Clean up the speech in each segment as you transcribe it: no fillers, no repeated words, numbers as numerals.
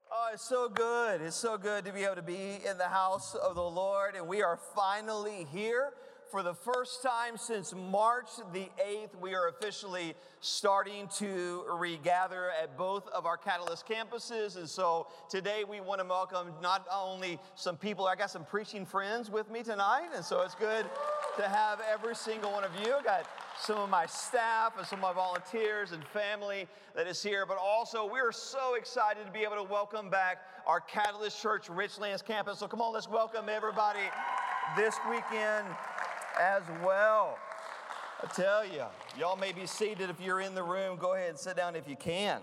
Oh, it's so good. It's so good to be able to be in the house of the Lord. And we are finally here for the first time since March the 8th. We are officially starting to regather at both of our Catalyst campuses. And so today we want to welcome not only some people, I got some preaching friends with me tonight. And so it's good to have every single one of you. I got some of my staff and some of my volunteers and family that is here, but also we're so excited to be able to welcome back our Catalyst Church Richlands campus. So come on, let's welcome everybody this weekend as well. I tell you, y'all may be seated if you're in the room. Go ahead and sit down if you can.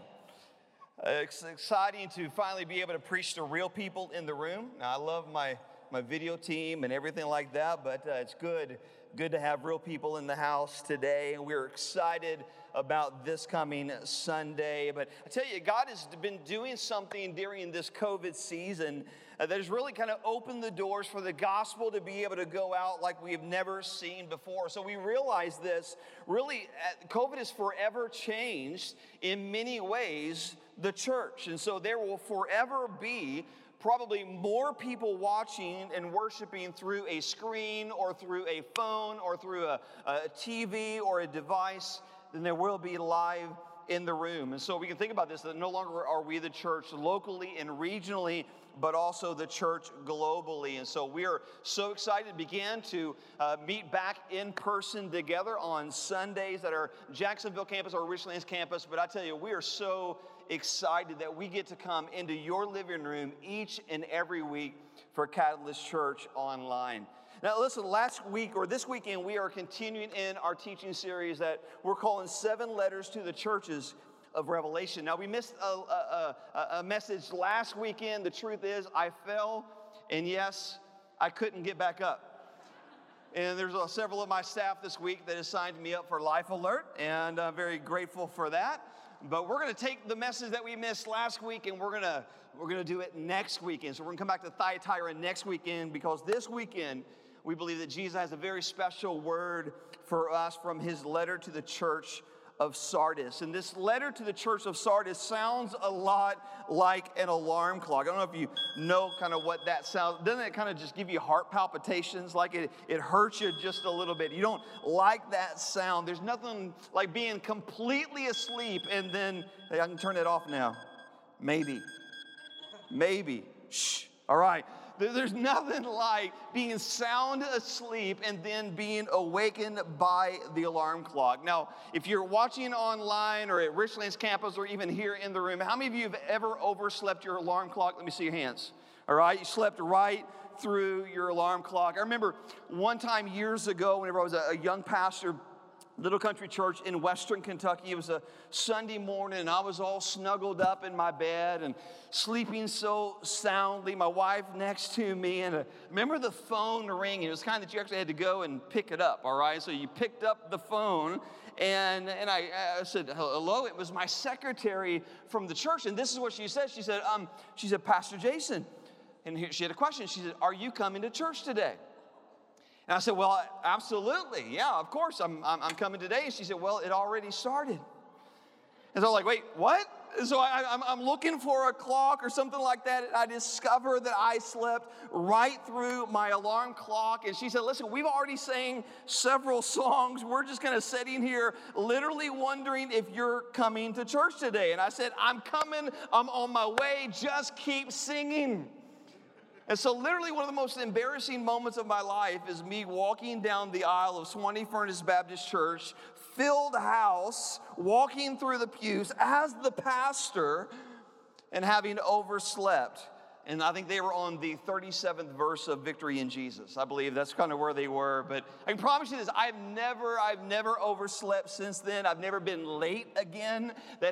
It's exciting to finally be able to preach to real people in the room. Now, I love my video team and everything like that, but it's good to have real people in the house today, and we're excited about this coming Sunday. But I tell you, God has been doing something during this COVID season that has really kind of opened the doors for the gospel to be able to go out like we have never seen before. So we realize this, really, COVID has forever changed in many ways the church, and so there will forever be probably more people watching and worshiping through a screen or through a phone or through a TV or a device than there will be live in the room. And so we can think about this, that no longer are we the church locally and regionally, but also the church globally. And so we are so excited to begin to meet back in person together on Sundays at our Jacksonville campus or Richlands campus. But I tell you, we are so excited that we get to come into your living room each and every week for Catalyst Church Online. Now listen, last week or this weekend, we are continuing in our teaching series that we're calling 7 Letters to the Churches of Revelation. Now we missed a message last weekend. The truth is I fell, and yes, I couldn't get back up. And there's several of my staff this week that has signed me up for Life Alert, and I'm very grateful for that. But we're going to take the message that we missed last week, and we're going to do it next weekend. So we're going to come back to Thyatira next weekend, because this weekend we believe that Jesus has a very special word for us from his letter to the church of Sardis. And this letter to the church of Sardis sounds a lot like an alarm clock. I don't know if you know kind of what that sounds. Doesn't it kind of just give you heart palpitations? Like it hurts you just a little bit. You don't like that sound. There's nothing like being completely asleep and then, hey, I can turn it off now. Maybe. Shh. All right. There's nothing like being sound asleep and then being awakened by the alarm clock. Now, if you're watching online or at Richlands campus or even here in the room, how many of you have ever overslept your alarm clock? Let me see your hands. All right, you slept right through your alarm clock. I remember one time years ago, whenever I was a young pastor, Little Country Church in Western Kentucky. It was a Sunday morning, and I was all snuggled up in my bed and sleeping so soundly. My wife next to me, and I remember the phone ringing. It was kind of that you actually had to go and pick it up, all right? So you picked up the phone, and I said, hello. It was my secretary from the church, and this is what she said. She said, Pastor Jason. And she had a question. She said, are you coming to church today? And I said, well, absolutely. Yeah, of course, I'm coming today. And she said, well, it already started. And so I was like, wait, what? And so I'm looking for a clock or something like that. And I discovered that I slept right through my alarm clock. And she said, listen, we've already sang several songs. We're just kind of sitting here literally wondering if you're coming to church today. And I said, I'm coming. I'm on my way. Just keep singing. And so literally one of the most embarrassing moments of my life is me walking down the aisle of Swanee Furnace Baptist Church, filled house, walking through the pews as the pastor and having overslept. And I think they were on the 37th verse of Victory in Jesus. I believe that's kind of where they were. But I can promise you this, I've never overslept since then. I've never been late again.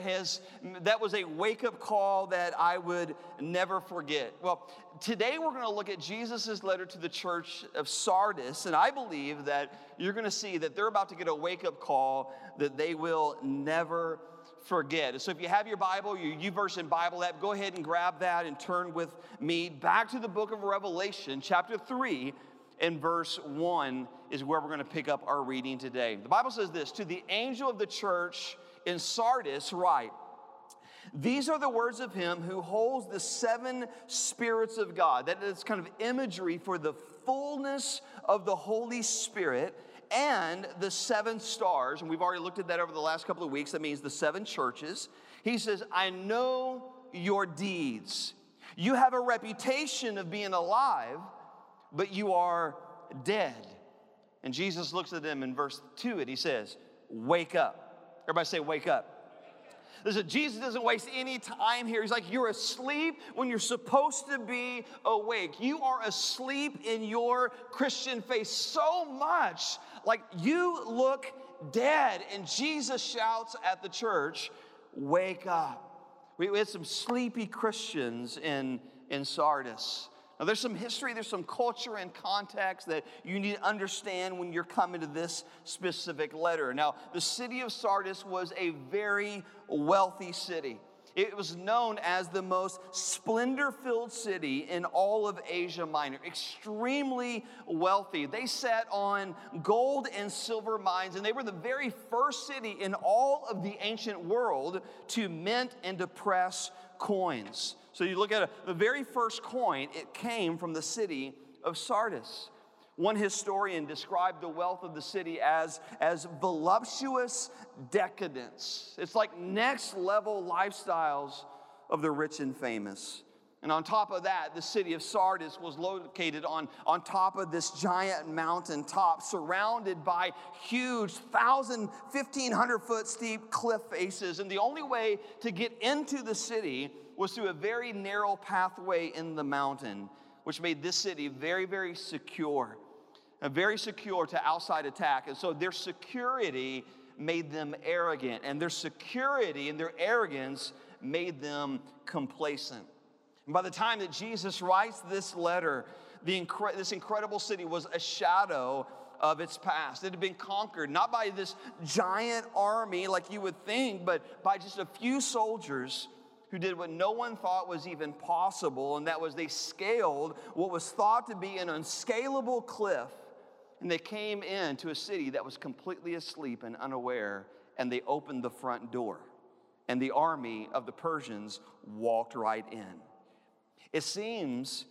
That was a wake-up call that I would never forget. Well, today we're going to look at Jesus' letter to the church of Sardis. And I believe that you're going to see that they're about to get a wake-up call that they will never forget. So if you have your Bible, your YouVersion Bible app, go ahead and grab that and turn with me back to the book of Revelation, chapter 3, and verse 1 is where we're going to pick up our reading today. The Bible says this, to the angel of the church in Sardis write, These are the words of him who holds the 7 spirits of God. That is kind of imagery for the fullness of the Holy Spirit and the 7 stars. And we've already looked at that over the last couple of weeks. That means the 7 churches. He says, I know your deeds. You have a reputation of being alive, but you are dead. And Jesus looks at them in verse 2 and he says, wake up. Everybody say, wake up. Listen, Jesus doesn't waste any time here. He's like, you're asleep when you're supposed to be awake. You are asleep in your Christian faith so much, like you look dead. And Jesus shouts at the church, wake up. We had some sleepy Christians in Sardis. Now, there's some history, there's some culture and context that you need to understand when you're coming to this specific letter. Now, the city of Sardis was a very wealthy city. It was known as the most splendor-filled city in all of Asia Minor. Extremely wealthy. They sat on gold and silver mines, and they were the very first city in all of the ancient world to mint and to press coins. So you look at the very first coin, it came from the city of Sardis. One historian described the wealth of the city as voluptuous decadence. It's like next level lifestyles of the rich and famous. And on top of that, the city of Sardis was located on top of this giant mountain top, surrounded by huge 1,500 foot steep cliff faces. And the only way to get into the city was through a very narrow pathway in the mountain, which made this city very, very secure. Very secure to outside attack. And so their security made them arrogant. And their security and their arrogance made them complacent. And by the time that Jesus writes this letter, this incredible city was a shadow of its past. It had been conquered, not by this giant army like you would think, but by just a few soldiers who did what no one thought was even possible, and that was they scaled what was thought to be an unscalable cliff, and they came into a city that was completely asleep and unaware, and they opened the front door, and the army of the Persians walked right in. It seems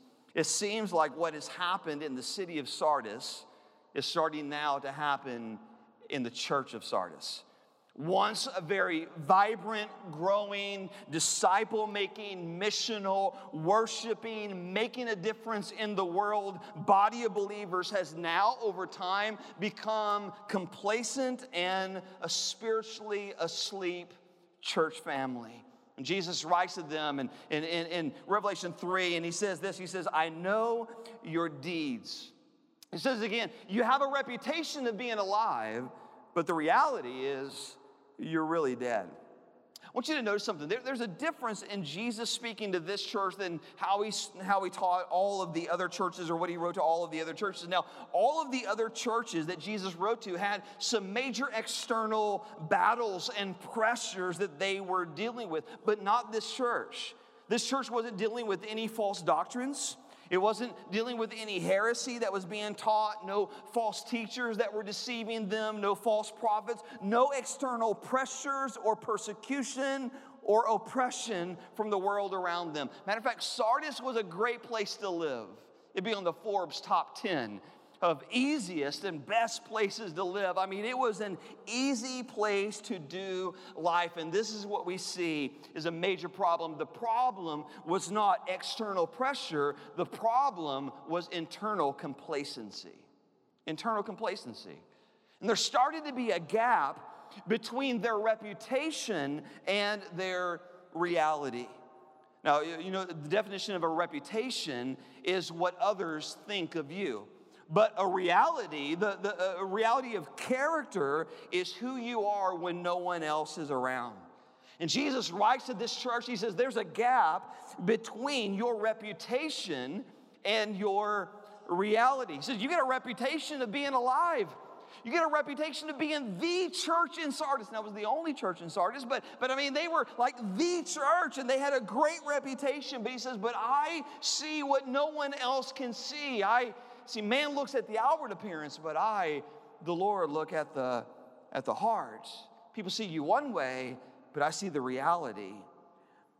like what has happened in the city of Sardis is starting now to happen in the church of Sardis. Once a very vibrant, growing, disciple-making, missional, worshiping, making a difference in the world body of believers has now, over time, become complacent and a spiritually asleep church family. And Jesus writes to them in Revelation 3, and he says this, he says, I know your deeds. He says again, you have a reputation of being alive, but the reality is you're really dead. I want you to notice something. There's a difference in Jesus speaking to this church than how he taught all of the other churches or what he wrote to all of the other churches. Now, all of the other churches that Jesus wrote to had some major external battles and pressures that they were dealing with, but not this church. This church wasn't dealing with any false doctrines. It wasn't dealing with any heresy that was being taught, no false teachers that were deceiving them, no false prophets, no external pressures or persecution or oppression from the world around them. Matter of fact, Sardis was a great place to live. It'd be on the Forbes top 10 of easiest and best places to live. I mean, it was an easy place to do life, and this is what we see is a major problem. The problem was not external pressure. The problem was internal complacency. Internal complacency. And there started to be a gap between their reputation and their reality. Now, you know, the definition of a reputation is what others think of you. But a reality, the reality of character is who you are when no one else is around. And Jesus writes to this church, he says, there's a gap between your reputation and your reality. He says, you get a reputation of being alive. You get a reputation of being the church in Sardis. Now, it was the only church in Sardis, but I mean, they were like the church, and they had a great reputation. But he says, but I see what no one else can see. See, man looks at the outward appearance, but I, the Lord, look at the heart. People see you one way, but I see the reality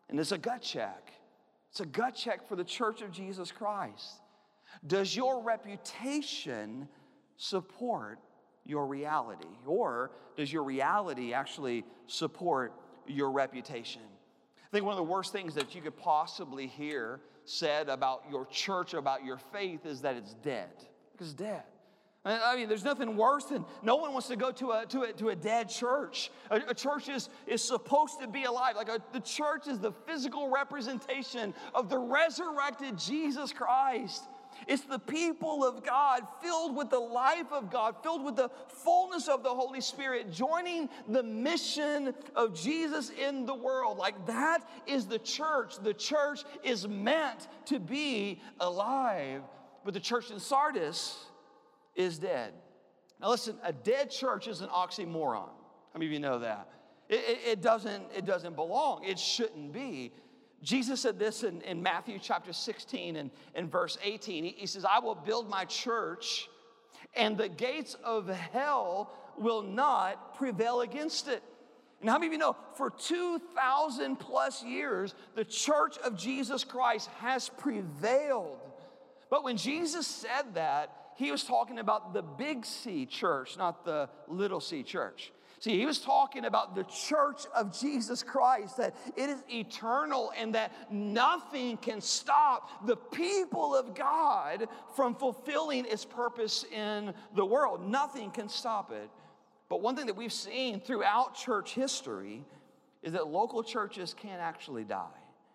And it's a gut check. It's a gut check for the Church of Jesus Christ. Does your reputation support your reality? Or does your reality actually support your reputation? I think one of the worst things that you could possibly hear said about your church, about your faith, is that it's dead. It's dead. I mean, there's nothing worse than, no one wants to go to a dead church. A church is supposed to be alive. The church is the physical representation of the resurrected Jesus Christ. It's the people of God filled with the life of God, filled with the fullness of the Holy Spirit, joining the mission of Jesus in the world. Like, that is the church. The church is meant to be alive. But the church in Sardis is dead. Now listen, a dead church is an oxymoron. How many of you know that? It doesn't belong. It shouldn't be. Jesus said this in Matthew chapter 16 and verse 18. He says, I will build my church, and the gates of hell will not prevail against it. And how many of you know, for 2,000 plus years, the church of Jesus Christ has prevailed. But when Jesus said that, he was talking about the big C church, not the little c church. See, he was talking about the church of Jesus Christ, that it is eternal and that nothing can stop the people of God from fulfilling its purpose in the world. Nothing can stop it. But one thing that we've seen throughout church history is that local churches can actually die.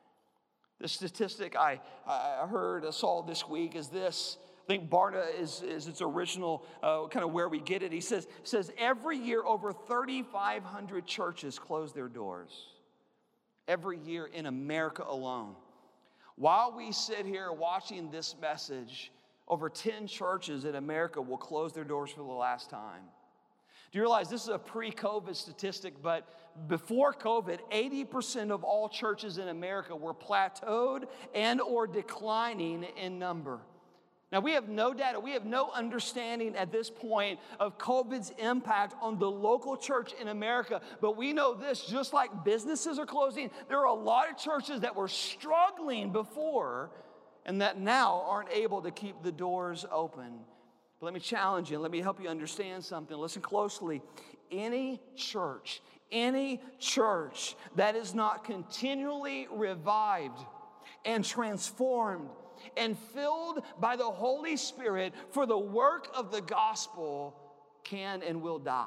The statistic I saw this week is this. I think Barna is its original kind of where we get it. He says every year over 3,500 churches close their doors. Every year in America alone. While we sit here watching this message, over 10 churches in America will close their doors for the last time. Do you realize this is a pre-COVID statistic, but before COVID, 80% of all churches in America were plateaued and or declining in number. Now, we have no data, we have no understanding at this point of COVID's impact on the local church in America, but we know this, just like businesses are closing, there are a lot of churches that were struggling before and that now aren't able to keep the doors open. But let me challenge you, let me help you understand something. Listen closely. Any church that is not continually revived and transformed and filled by the Holy Spirit for the work of the gospel can and will die.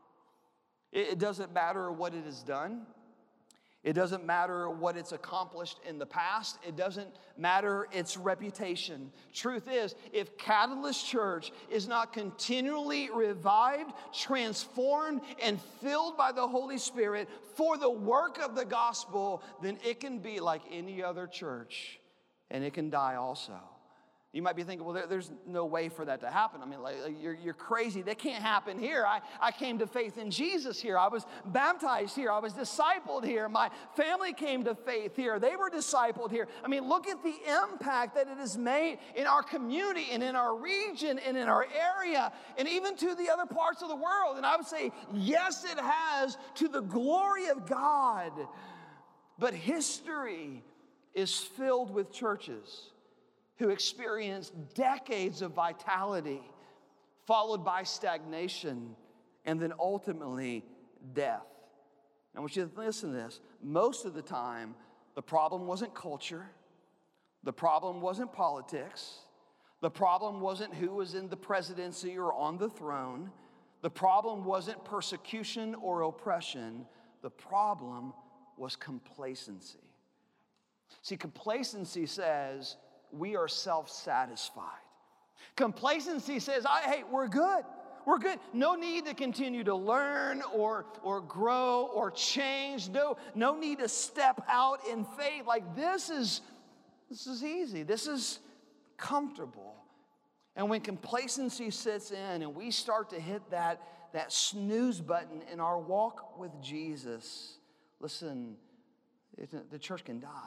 It doesn't matter what it has done. It doesn't matter what it's accomplished in the past. It doesn't matter its reputation. Truth is, if Catalyst Church is not continually revived, transformed, and filled by the Holy Spirit for the work of the gospel, then it can be like any other church. And it can die also. You might be thinking, well, there's no way for that to happen. I mean, you're crazy. That can't happen here. I came to faith in Jesus here. I was baptized here. I was discipled here. My family came to faith here. They were discipled here. I mean, look at the impact that it has made in our community and in our region and in our area and even to the other parts of the world. And I would say, yes, it has, to the glory of God. But history is filled with churches who experienced decades of vitality, followed by stagnation, and then ultimately death. I want you to listen to this. Most of the time, the problem wasn't culture. The problem wasn't politics. The problem wasn't who was in the presidency or on the throne. The problem wasn't persecution or oppression. The problem was complacency. See, complacency says we are self-satisfied. Complacency says, hey, we're good. We're good. No need to continue to learn or grow or change. No need to step out in faith. Like this is easy. This is comfortable. And when complacency sits in and we start to hit that snooze button in our walk with Jesus, listen, the church can die.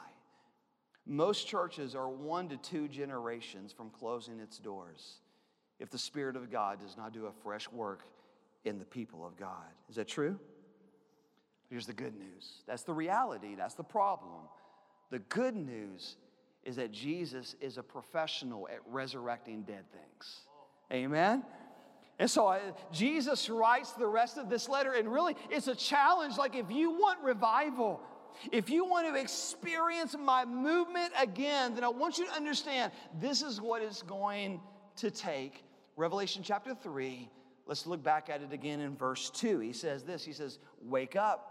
Most churches are 1 to 2 generations from closing its doors if the Spirit of God does not do a fresh work in the people of God. Is that true? Here's the good news. That's the reality. That's the problem. The good news is that Jesus is a professional at resurrecting dead things. Amen? And so Jesus writes the rest of this letter, and really it's a challenge. Like, if you want revival, if you want to experience my movement again, then I want you to understand this is what it's going to take. Revelation chapter 3, let's look back at it again in verse 2. He says this, he says, wake up.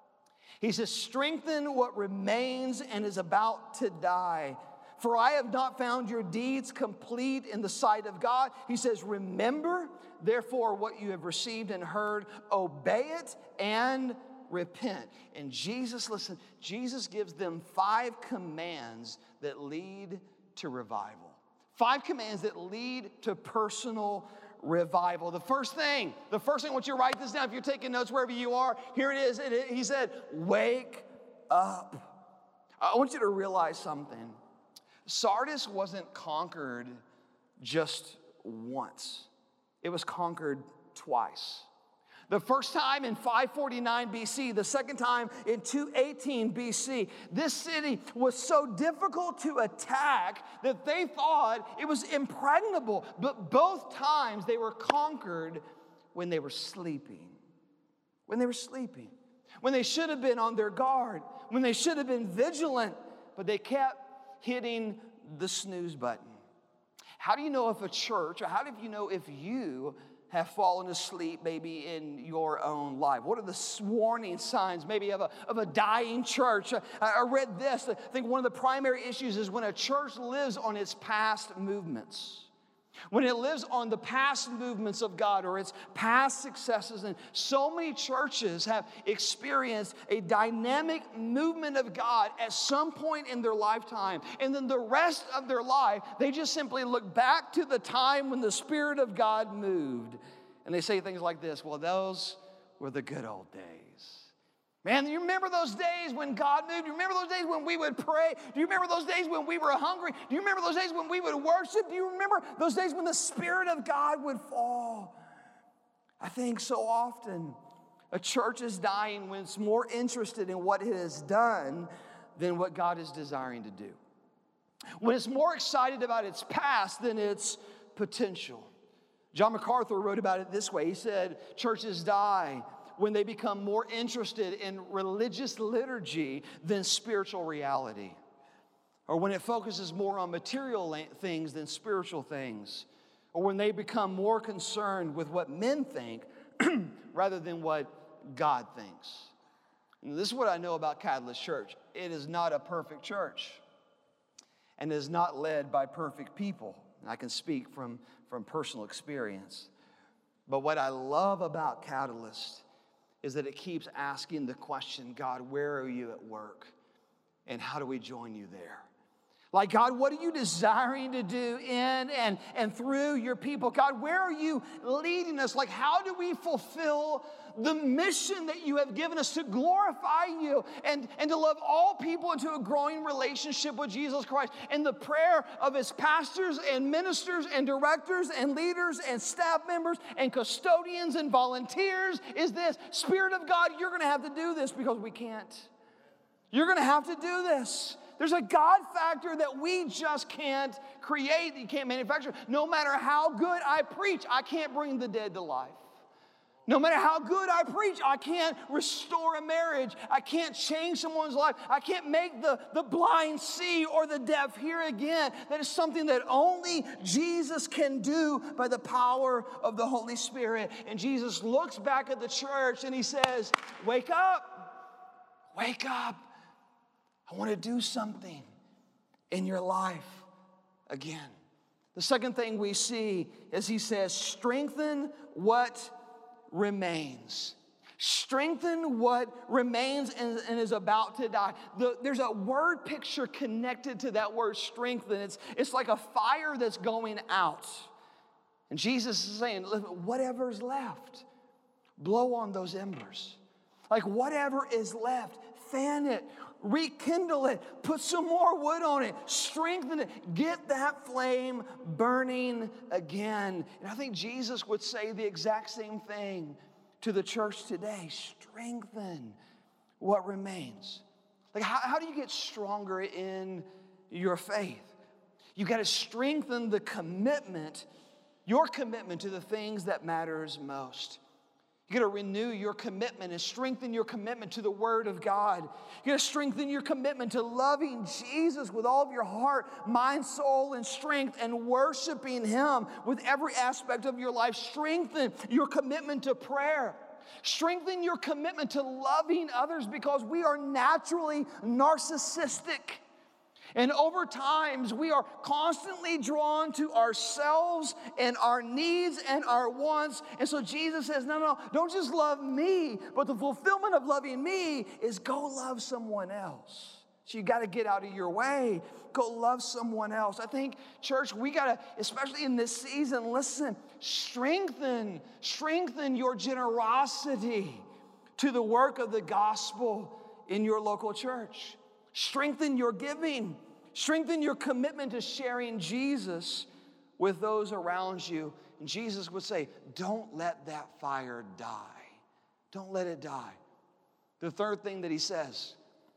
He says, strengthen what remains and is about to die. For I have not found your deeds complete in the sight of God. He says, remember, therefore, what you have received and heard, obey it and repent. And Jesus, listen, Jesus gives them 5 commands that lead to revival. 5 commands that lead to personal revival. The first thing, I want you to write this down if you're taking notes wherever you are. Here it is. He said, wake up. I want you to realize something. Sardis wasn't conquered just once. It was conquered twice. The first time in 549 BC, the second time in 218 BC. This city was so difficult to attack that they thought it was impregnable. But both times they were conquered when they were sleeping. When they were sleeping. When they should have been on their guard. When they should have been vigilant. But they kept hitting the snooze button. How do you know if a church, or how do you know if you have fallen asleep maybe in your own life? What are the warning signs maybe of a dying church? I read this. I think one of the primary issues is when a church lives on its past movements. When it lives on the past movements of God or its past successes. And so many churches have experienced a dynamic movement of God at some point in their lifetime. And then the rest of their life, they just simply look back to the time when the Spirit of God moved. And they say things like this, well, those were the good old days. Man, do you remember those days when God moved? Do you remember those days when we would pray? Do you remember those days when we were hungry? Do you remember those days when we would worship? Do you remember those days when the Spirit of God would fall? I think so often a church is dying when it's more interested in what it has done than what God is desiring to do. When it's more excited about its past than its potential. John MacArthur wrote about it this way. He said, churches die when they become more interested in religious liturgy than spiritual reality. Or when it focuses more on material things than spiritual things. Or when they become more concerned with what men think rather than what God thinks. And this is what I know about Catalyst Church. It is not a perfect church. And is not led by perfect people. And I can speak from personal experience. But what I love about Catalyst is that it keeps asking the question, God, where are you at work? And how do we join you there? Like, God, what are you desiring to do in and through your people? God, where are you leading us? Like, how do we fulfill the mission that you have given us to glorify you and to love all people into a growing relationship with Jesus Christ? And the prayer of his pastors and ministers and directors and leaders and staff members and custodians and volunteers is this: Spirit of God, you're going to have to do this because we can't. You're going to have to do this. There's a God factor that we just can't create, that you can't manufacture. No matter how good I preach, I can't bring the dead to life. No matter how good I preach, I can't restore a marriage. I can't change someone's life. I can't make the blind see or the deaf hear again. That is something that only Jesus can do by the power of the Holy Spirit. And Jesus looks back at the church and he says, wake up, wake up. I want to do something in your life again. The second thing we see is he says, strengthen what remains. Strengthen what remains and is about to die. There's a word picture connected to that word strengthen. It's like a fire that's going out. And Jesus is saying, whatever's left, blow on those embers. Like whatever is left, fan it. Rekindle it, put some more wood on it, strengthen it, get that flame burning again. And I think Jesus would say the exact same thing to the church today. Strengthen what remains. Like, how do you get stronger in your faith? You got to strengthen the commitment, your commitment to the things that matters most. You got to renew your commitment and strengthen your commitment to the Word of God. You got to strengthen your commitment to loving Jesus with all of your heart, mind, soul, and strength, and worshiping Him with every aspect of your life. Strengthen your commitment to prayer. Strengthen your commitment to loving others, because we are naturally narcissistic. And over times, we are constantly drawn to ourselves and our needs and our wants. And so Jesus says, no, don't just love me, but the fulfillment of loving me is go love someone else. So you got to get out of your way. Go love someone else. I think, church, we got to, especially in this season, listen, strengthen your generosity to the work of the gospel in your local church. Strengthen your giving. Strengthen your commitment to sharing Jesus with those around you. And Jesus would say, don't let that fire die. Don't let it die. The third thing that he says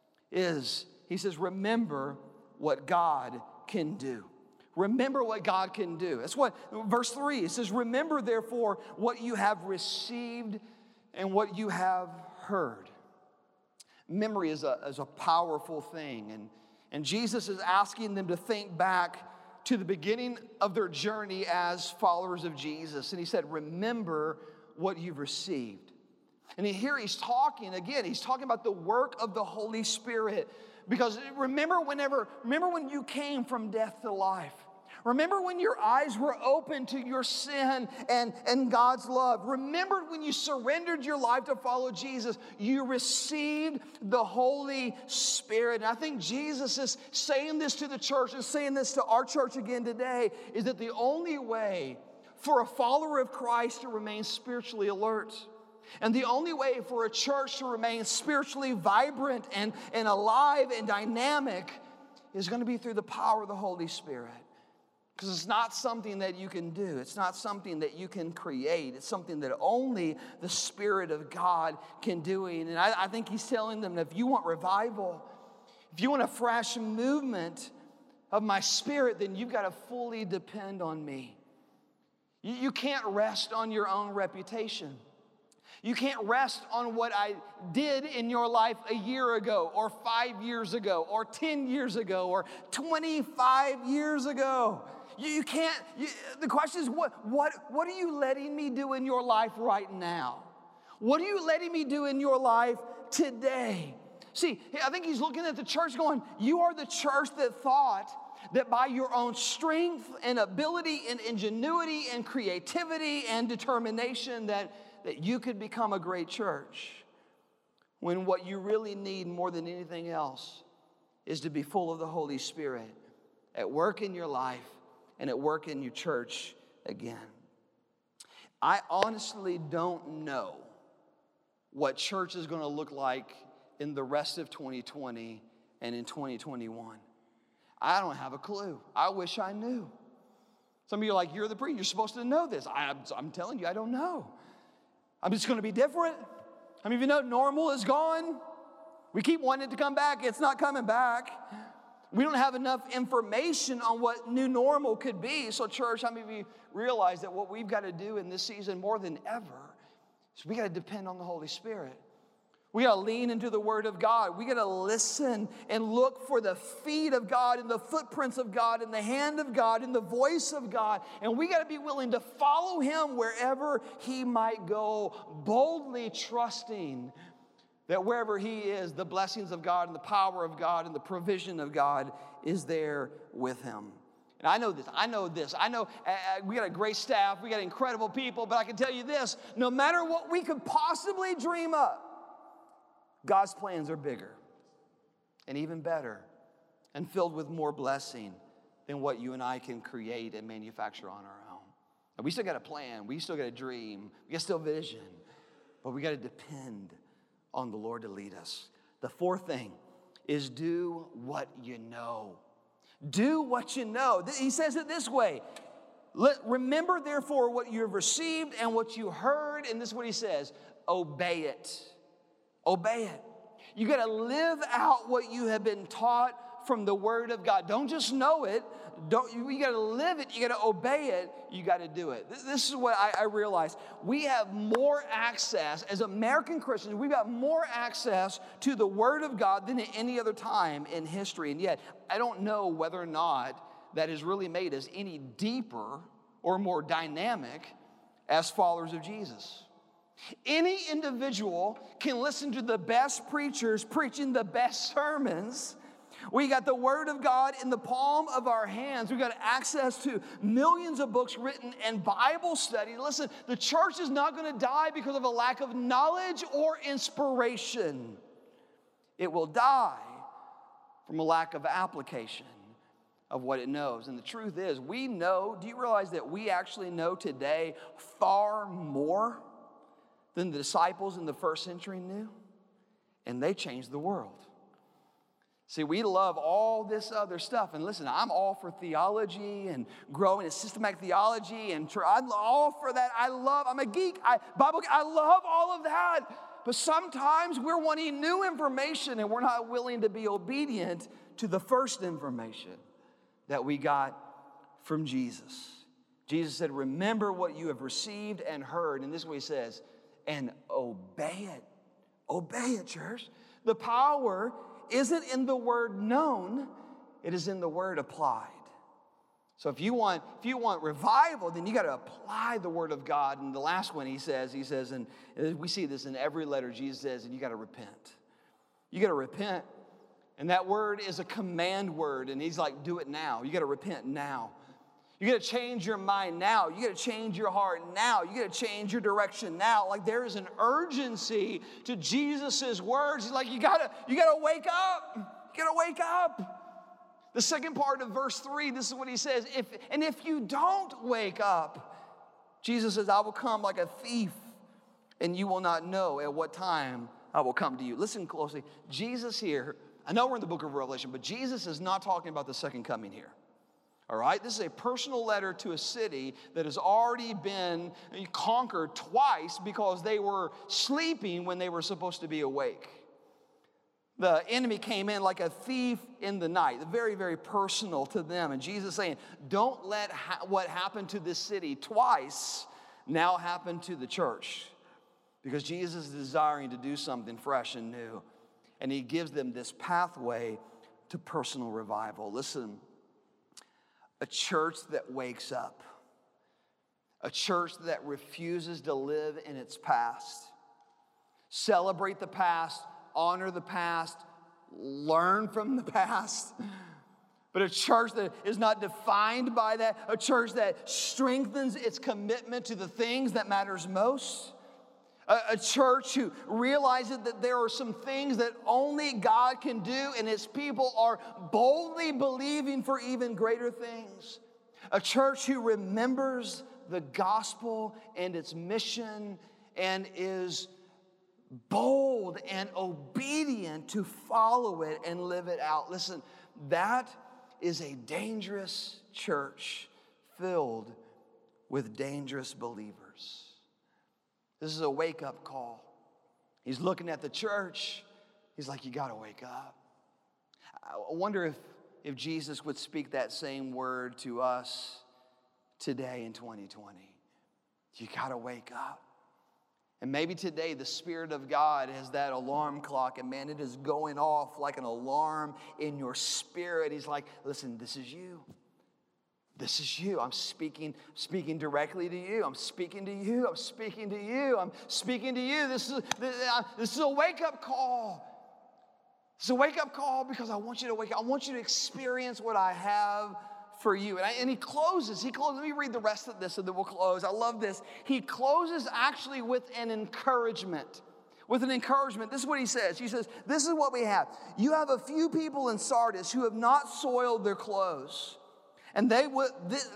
is, he says, remember what God can do. Remember what God can do. That's what, verse 3, it says, remember therefore what you have received and what you have heard. Memory is a powerful thing. And Jesus is asking them to think back to the beginning of their journey as followers of Jesus. And he said, remember what you've received. And here he's talking about the work of the Holy Spirit. Because remember when you came from death to life. Remember when your eyes were open to your sin and God's love. Remember when you surrendered your life to follow Jesus, you received the Holy Spirit. And I think Jesus is saying this to the church and saying this to our church again today, is that the only way for a follower of Christ to remain spiritually alert, and the only way for a church to remain spiritually vibrant and alive and dynamic is going to be through the power of the Holy Spirit. Because it's not something that you can do. It's not something that you can create. It's something that only the Spirit of God can do. And I think he's telling them that if you want revival, if you want a fresh movement of my Spirit, then you've got to fully depend on me. You can't rest on your own reputation. You can't rest on what I did in your life a year ago, or 5 years ago, or 10 years ago, or 25 years ago. You can't, the question is, what are you letting me do in your life right now? What are you letting me do in your life today? See, I think he's looking at the church going, you are the church that thought that by your own strength and ability and ingenuity and creativity and determination that you could become a great church, when what you really need more than anything else is to be full of the Holy Spirit at work in your life and at work in your church again. I honestly don't know what church is going to look like in the rest of 2020 and in 2021. I don't have a clue. I wish I knew. Some of you are like, you're the preacher, you're supposed to know this. I'm telling you, I don't know. I'm just going to be different. I mean, if you know normal is gone, we keep wanting it to come back. It's not coming back. We don't have enough information on what new normal could be. So church, how many of you realize that what we've got to do in this season more than ever is we got to depend on the Holy Spirit. We got to lean into the Word of God. We got to listen and look for the feet of God and the footprints of God and the hand of God and the voice of God. And we got to be willing to follow Him wherever He might go, boldly trusting that wherever He is, the blessings of God and the power of God and the provision of God is there with Him. And I know this. I know we got a great staff. We got incredible people. But I can tell you this, no matter what we could possibly dream up, God's plans are bigger and even better and filled with more blessing than what you and I can create and manufacture on our own. And we still got a plan. We still got a dream. We got still vision. But we got to depend on the Lord to lead us. The fourth thing is do what you know. Do what you know. He says it this way. Remember, therefore, what you have received and what you heard. And this is what he says. Obey it. Obey it. You got to live out what you have been taught from the Word of God. Don't just know it. You got to live it. You got to obey it. You got to do it. This is what I realized. We have more access, as American Christians, we've got more access to the Word of God than at any other time in history. And yet, I don't know whether or not that has really made us any deeper or more dynamic as followers of Jesus. Any individual can listen to the best preachers preaching the best sermons. We got the Word of God in the palm of our hands. We got access to millions of books written and Bible study. Listen, the church is not going to die because of a lack of knowledge or inspiration. It will die from a lack of application of what it knows. And the truth is, we know, do you realize that we actually know today far more than the disciples in the first century knew? And they changed the world. See, we love all this other stuff. And listen, I'm all for theology and growing in systematic theology. And I'm all for that. I'm a geek. I love all of that. But sometimes we're wanting new information and we're not willing to be obedient to the first information that we got from Jesus. Jesus said, remember what you have received and heard. And this is what he says, and obey it. Obey it, church. The power isn't in the word known, it is in the word applied. So if you want revival, then you got to apply the word of God. And the last one he says, and we see this in every letter, Jesus says, and you got to repent. You got to repent. And that word is a command word. And he's like, do it now. You got to repent now. You got to change your mind now. You got to change your heart now. You got to change your direction now. Like there is an urgency to Jesus' words. He's like, you got to wake up. You got to wake up. The second part of verse 3, this is what he says. If you don't wake up, Jesus says, I will come like a thief, and you will not know at what time I will come to you. Listen closely. Jesus here, I know we're in the book of Revelation, but Jesus is not talking about the second coming here. All right, this is a personal letter to a city that has already been conquered twice because they were sleeping when they were supposed to be awake. The enemy came in like a thief in the night, very, very personal to them. And Jesus is saying, don't let what happened to this city twice now happen to the church. Because Jesus is desiring to do something fresh and new. And he gives them this pathway to personal revival. Listen. A church that wakes up. A church that refuses to live in its past. Celebrate the past, honor the past, learn from the past. But a church that is not defined by that. A church that strengthens its commitment to the things that matters most. A church who realizes that there are some things that only God can do and his people are boldly believing for even greater things. A church who remembers the gospel and its mission and is bold and obedient to follow it and live it out. Listen, that is a dangerous church filled with dangerous believers. This is a wake-up call. He's looking at the church. He's like, you got to wake up. I wonder if Jesus would speak that same word to us today in 2020. You got to wake up. And maybe today the Spirit of God has that alarm clock, and man, it is going off like an alarm in your spirit. He's like, listen, this is you. This is you. I'm speaking directly to you. I'm speaking to you. I'm speaking to you. I'm speaking to you. This is a wake-up call. It's a wake-up call because I want you to wake up. I want you to experience what I have for you. And he closes. Let me read the rest of this and then we'll close. I love this. He closes actually with an encouragement. With an encouragement. This is what he says. He says, this is what we have. You have a few people in Sardis who have not soiled their clothes. And they will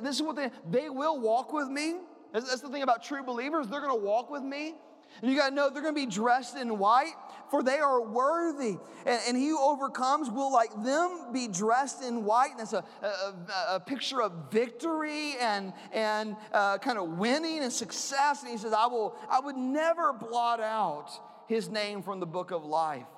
walk with me. That's the thing about true believers. They're going to walk with me. And you got to know they're going to be dressed in white, for they are worthy. And he who overcomes will like them be dressed in white. And it's a picture of victory and kind of winning and success. And he says, I would never blot out his name from the book of life.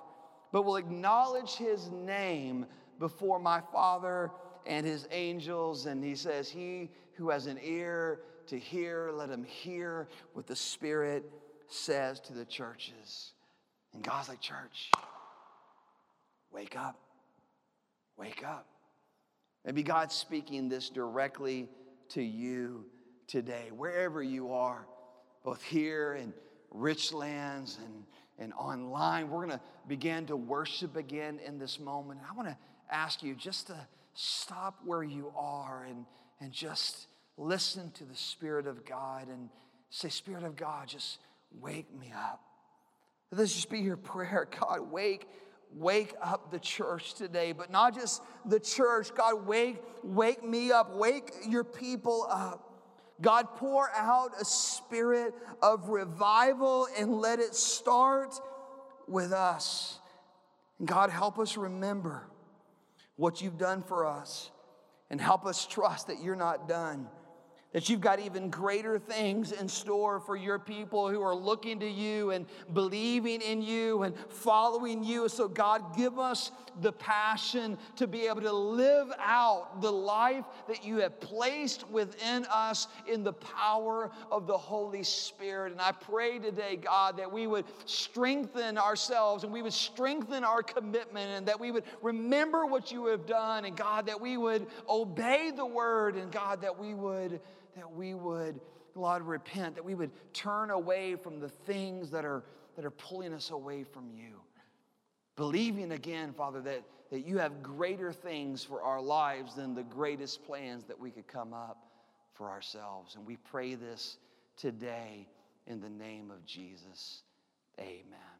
but will acknowledge his name before my Father and his angels. And he says, he who has an ear to hear, let him hear what the Spirit says to the churches. And God's like, church, wake up. Wake up. Maybe God's speaking this directly to you today, wherever you are, both here in Richlands and online. We're going to begin to worship again in this moment. I want to ask you just to stop where you are and just listen to the Spirit of God and say, Spirit of God, just wake me up. Let's just be your prayer. God, wake up the church today, but not just the church. God, wake me up. Wake your people up. God, pour out a spirit of revival and let it start with us. And God, help us remember what you've done for us and help us trust that you're not done, that you've got even greater things in store for your people who are looking to you and believing in you and following you. So God, give us the passion to be able to live out the life that you have placed within us in the power of the Holy Spirit. And I pray today, God, that we would strengthen ourselves and we would strengthen our commitment and that we would remember what you have done, and God, that we would obey the word, and God, that we would, Lord, repent, that we would turn away from the things that are pulling us away from you. Believing again, Father, that you have greater things for our lives than the greatest plans that we could come up for ourselves. And we pray this today in the name of Jesus. Amen.